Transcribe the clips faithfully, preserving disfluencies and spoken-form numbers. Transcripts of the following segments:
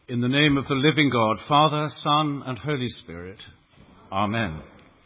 In the name of the living God, Father, Son, and Holy Spirit. Amen.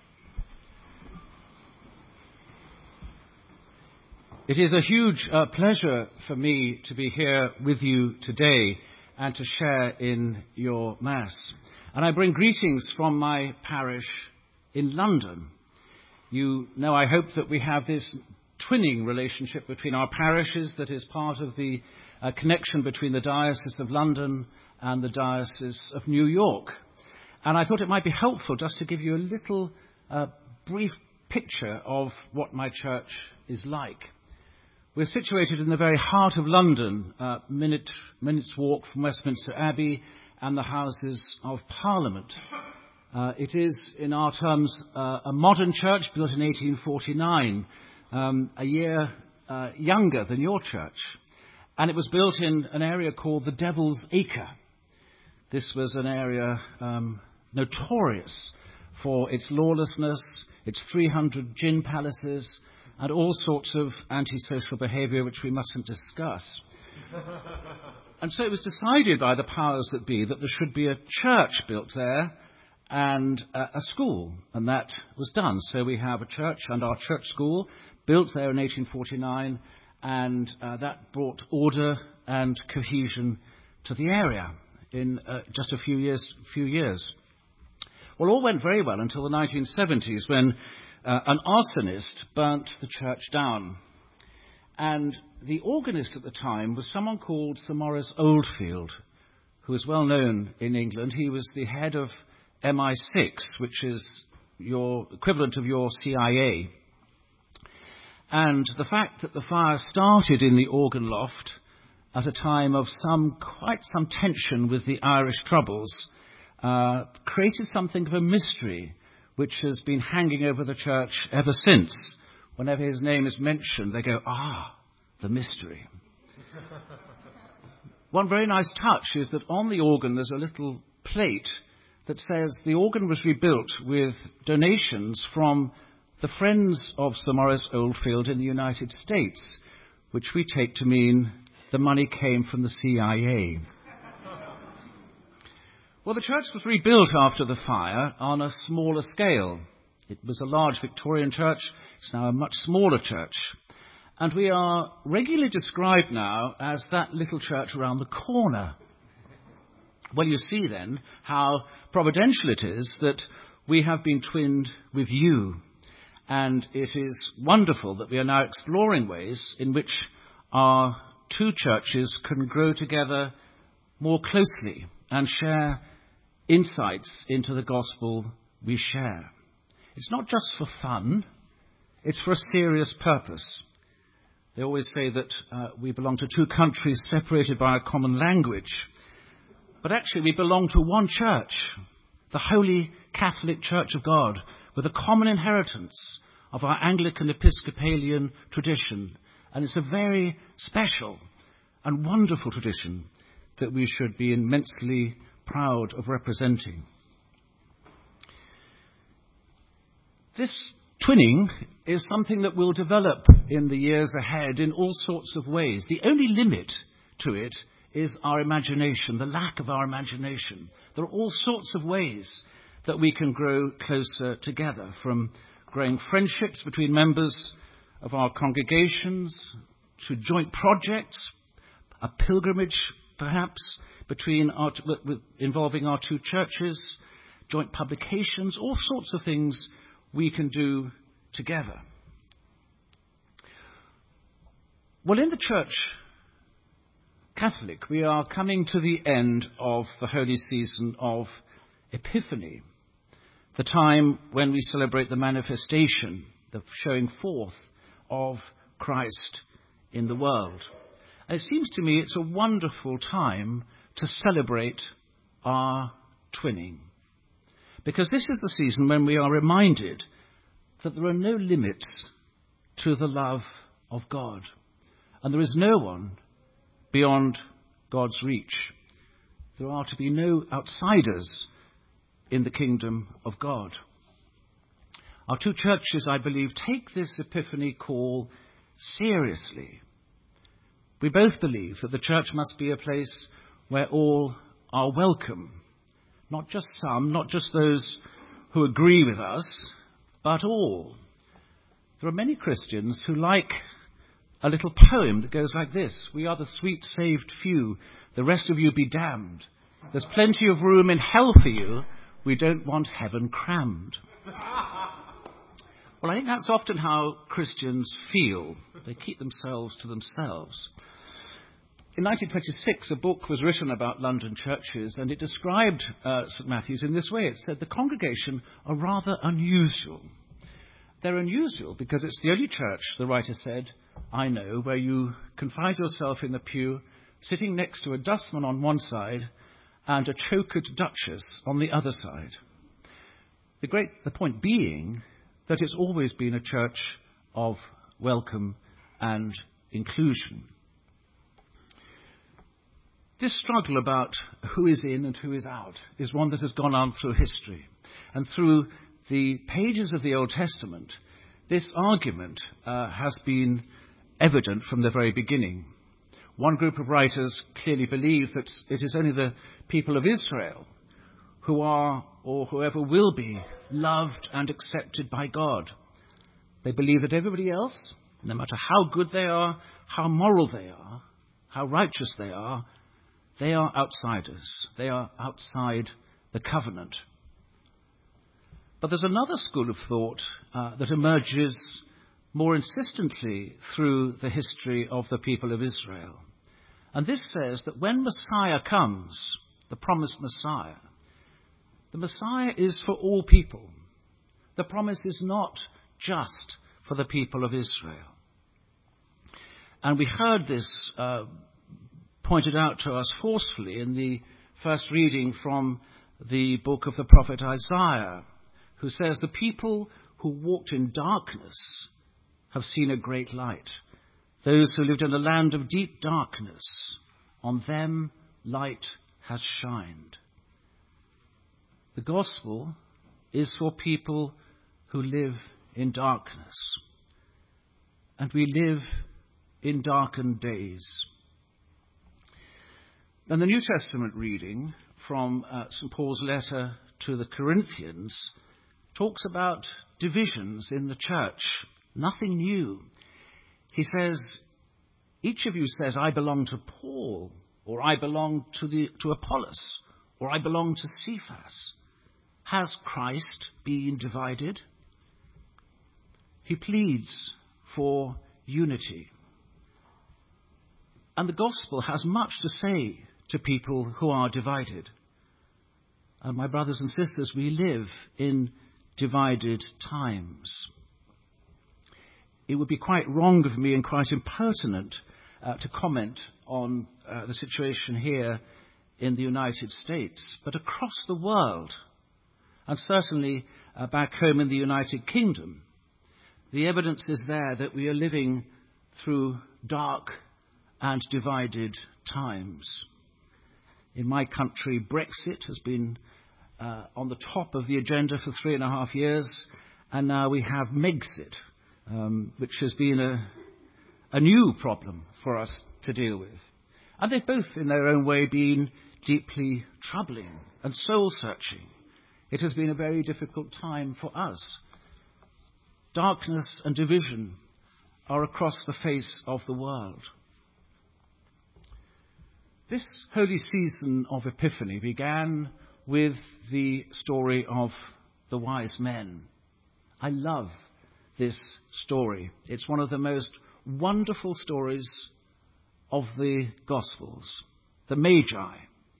It is a huge uh, pleasure for me to be here with you today and to share in your Mass. And I bring greetings from my parish in London. You know, I hope that we have this twinning relationship between our parishes that is part of the uh, connection between the Diocese of London and the Diocese of New York. And I thought it might be helpful just to give you a little uh, brief picture of what my church is like. We're situated in the very heart of London, uh, minute, minute's walk from Westminster Abbey and the Houses of Parliament. Uh, it is, in our terms, uh, a modern church built in eighteen forty-nine, um, a year uh, younger than your church. And it was built in an area called the Devil's Acre. This was an area um, notorious for its lawlessness, its three hundred gin palaces, and all sorts of antisocial behaviour which we mustn't discuss. And so it was decided by the powers that be that there should be a church built there and uh, a school, and that was done. So we have a church and our church school built there in eighteen forty-nine, and uh, that brought order and cohesion to the area in uh, just a few years. Few years. Well, all went very well until the nineteen seventies, when uh, an arsonist burnt the church down. And the organist at the time was someone called Sir Maurice Oldfield, who was well known in England. He was the head of M I six, which is your equivalent of your C I A. And the fact that the fire started in the organ loft at a time of some quite some tension with the Irish Troubles uh, created something of a mystery which has been hanging over the church ever since. Whenever his name is mentioned, they go, ah, the mystery. One very nice touch is that on the organ there's a little plate that says the organ was rebuilt with donations from the friends of Sir Maurice Oldfield in the United States, which we take to mean the money came from the C I A. Well, the church was rebuilt after the fire on a smaller scale. It was a large Victorian church. It's now a much smaller church. And we are regularly described now as that little church around the corner. Well, you see then how providential it is that we have been twinned with you. And it is wonderful that we are now exploring ways in which our two churches can grow together more closely and share insights into the gospel we share. It's not just for fun, it's for a serious purpose. They always say that uh, we belong to two countries separated by a common language. But actually we belong to one church, the Holy Catholic Church of God, with a common inheritance of our Anglican Episcopalian tradition. And it's a very special and wonderful tradition that we should be immensely proud of representing. This twinning is something that will develop in the years ahead in all sorts of ways. The only limit to it is our imagination, the lack of our imagination. There are all sorts of ways that we can grow closer together, from growing friendships between members of our congregations to joint projects, a pilgrimage perhaps between our, involving our two churches, joint publications, all sorts of things we can do together. Well, in the Church Catholic, we are coming to the end of the holy season of Epiphany, the time when we celebrate the manifestation, the showing forth of Christ in the world. And it seems to me it's a wonderful time to celebrate our twinning, because this is the season when we are reminded that there are no limits to the love of God, and there is no one beyond God's reach. There are to be no outsiders in the kingdom of God. Our two churches, I believe, take this Epiphany call seriously. We both believe that the church must be a place where all are welcome. Not just some, not just those who agree with us, but all. There are many Christians who like a little poem that goes like this: "We are the sweet saved few, the rest of you be damned. There's plenty of room in hell for you, we don't want heaven crammed." Well, I think that's often how Christians feel. They keep themselves to themselves. In nineteen twenty-six, a book was written about London churches, and it described uh, St Matthew's in this way. It said, "The congregation are rather unusual." They're unusual because it's the only church, the writer said, I know, where you can find yourself in the pew, sitting next to a dustman on one side and a chokered duchess on the other side. The great, the point being that it's always been a church of welcome and inclusion. This struggle about who is in and who is out is one that has gone on through history. And through the pages of the Old Testament, this argument uh, has been evident from the very beginning. One group of writers clearly believe that it is only the people of Israel who are, or whoever will be, loved and accepted by God. They believe that everybody else, no matter how good they are, how moral they are, how righteous they are, they are outsiders. They are outside the covenant. But there's another school of thought uh, that emerges more insistently through the history of the people of Israel. And this says that when Messiah comes, the promised Messiah, the Messiah is for all people. The promise is not just for the people of Israel. And we heard this uh, pointed out to us forcefully in the first reading from the book of the prophet Isaiah, who says, "The people who walked in darkness have seen a great light. Those who lived in a land of deep darkness, on them light has shined." The gospel is for people who live in darkness. And we live in darkened days. And the New Testament reading from uh, Saint Paul's letter to the Corinthians talks about divisions in the church. Nothing new. He says, each of you says, "I belong to Paul," or "I belong to, the, to Apollos," or "I belong to Cephas." Has Christ been divided? He pleads for unity. And the gospel has much to say to people who are divided. And my brothers and sisters, we live in divided times. It would be quite wrong of me and quite impertinent uh, to comment on uh, the situation here in the United States, but across the world, and certainly uh, back home in the United Kingdom, the evidence is there that we are living through dark and divided times. In my country, Brexit has been uh, on the top of the agenda for three and a half years, and now we have Megxit, um, which has been a, a new problem for us to deal with. And they've both, in their own way, been deeply troubling and soul-searching. It has been a very difficult time for us. Darkness and division are across the face of the world. This holy season of Epiphany began with the story of the wise men. I love this story. It's one of the most wonderful stories of the Gospels. The Magi,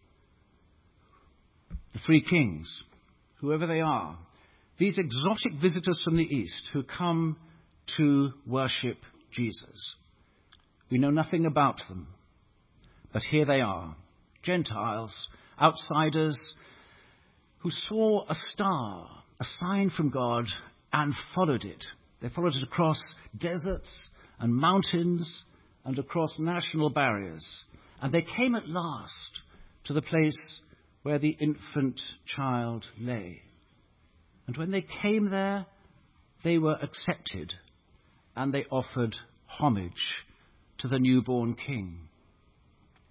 the three kings, whoever they are, these exotic visitors from the East who come to worship Jesus. We know nothing about them, but here they are, Gentiles, outsiders, who saw a star, a sign from God, and followed it. They followed it across deserts and mountains and across national barriers. And they came at last to the place where the infant child lay. And when they came there, they were accepted, and they offered homage to the newborn king.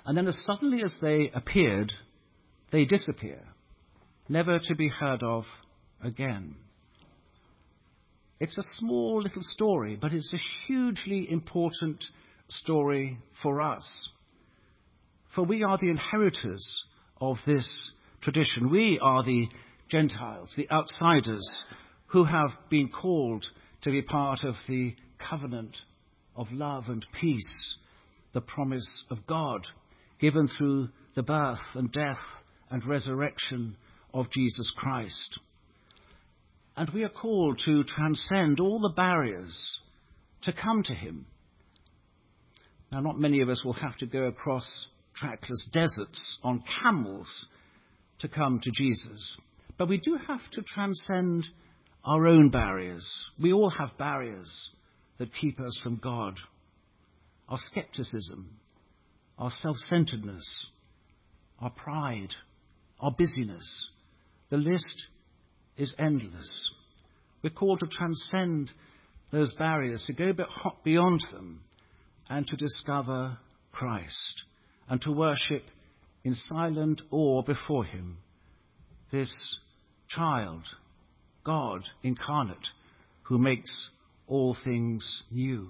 And then as suddenly as they appeared, they disappear, never to be heard of again. It's a small little story, but it's a hugely important story for us. For we are the inheritors of this tradition. We are the Gentiles, the outsiders, who have been called to be part of the covenant of love and peace, the promise of God, given through the birth and death and resurrection of Jesus Christ. And we are called to transcend all the barriers to come to him. Now, not many of us will have to go across trackless deserts on camels to come to Jesus. But we do have to transcend our own barriers. We all have barriers that keep us from God. Our skepticism, our self-centeredness, our pride, our busyness. The list is endless. We're called to transcend those barriers, to go beyond them and to discover Christ and to worship in silent awe before him, this child, God incarnate, who makes all things new.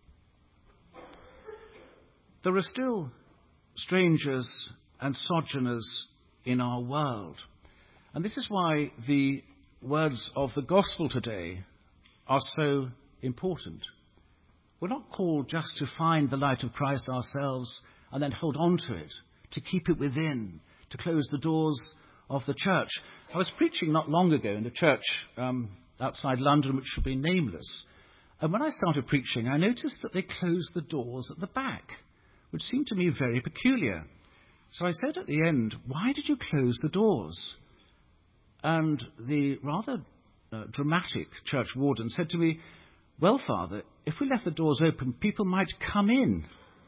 There are still strangers and sojourners in our world. And this is why the words of the gospel today are so important. We're not called just to find the light of Christ ourselves and then hold on to it, to keep it within, to close the doors of the church. I was preaching not long ago in a church um, outside London, which should be nameless. And when I started preaching, I noticed that they closed the doors at the back, which seemed to me very peculiar. So I said at the end, "Why did you close the doors?" And the rather uh, dramatic church warden said to me, "Well, Father, if we left the doors open, people might come in."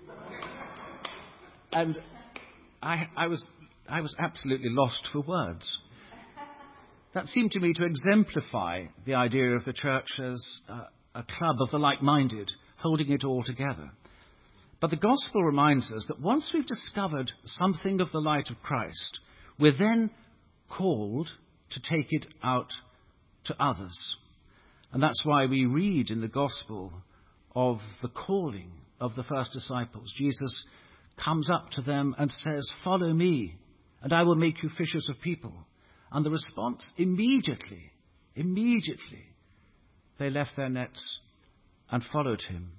And I, I was I was absolutely lost for words. That seemed to me to exemplify the idea of the church as uh, a club of the like-minded, holding it all together. But the gospel reminds us that once we've discovered something of the light of Christ, we're then called to take it out to others. And that's why we read in the gospel of the calling of the first disciples. Jesus comes up to them and says, "Follow me, and I will make you fishers of people." And the response, immediately, immediately, they left their nets and followed him.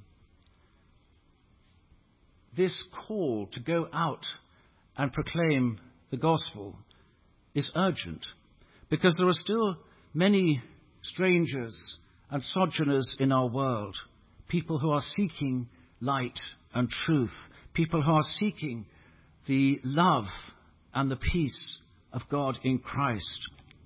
This call to go out and proclaim the gospel is urgent, because there are still many strangers and sojourners in our world, people who are seeking light and truth, people who are seeking the love and the peace of God in Christ.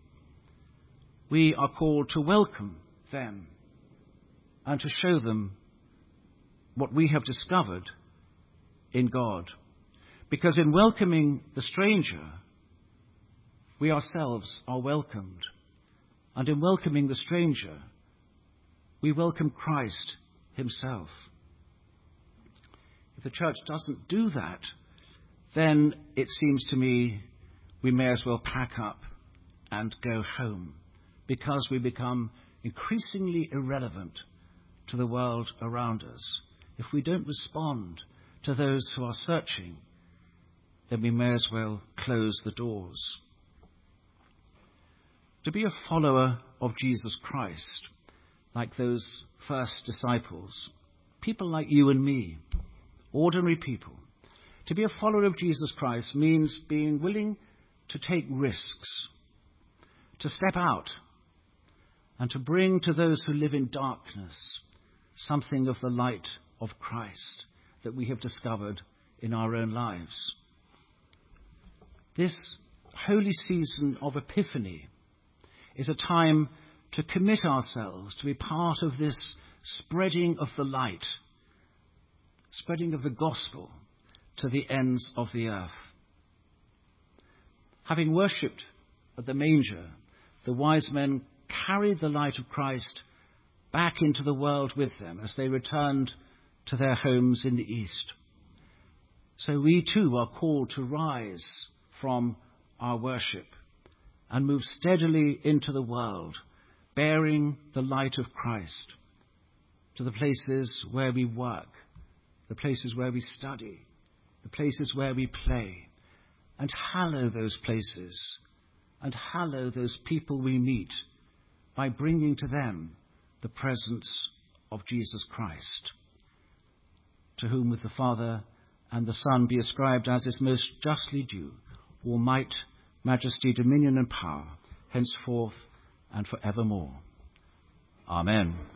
We are called to welcome them and to show them what we have discovered in God. Because in welcoming the stranger, we ourselves are welcomed. And in welcoming the stranger, we welcome Christ himself. If the church doesn't do that, then it seems to me we may as well pack up and go home, because we become increasingly irrelevant to the world around us. If we don't respond to those who are searching, then we may as well close the doors. To be a follower of Jesus Christ, like those first disciples, people like you and me, ordinary people, to be a follower of Jesus Christ means being willing to take risks, to step out, and to bring to those who live in darkness something of the light of Christ that we have discovered in our own lives. This holy season of Epiphany is a time to commit ourselves to be part of this spreading of the light, spreading of the gospel to the ends of the earth. Having worshipped at the manger, the wise men carried the light of Christ back into the world with them as they returned to their homes in the east. so we too are called to rise from our worship and move steadily into the world, bearing the light of Christ to the places where we work, the places where we study, the places where we play, and hallow those places and hallow those people we meet by bringing to them the presence of Jesus Christ, to whom with the Father and the Son be ascribed as is most justly due all might, majesty, dominion and power, henceforth and forevermore. Amen.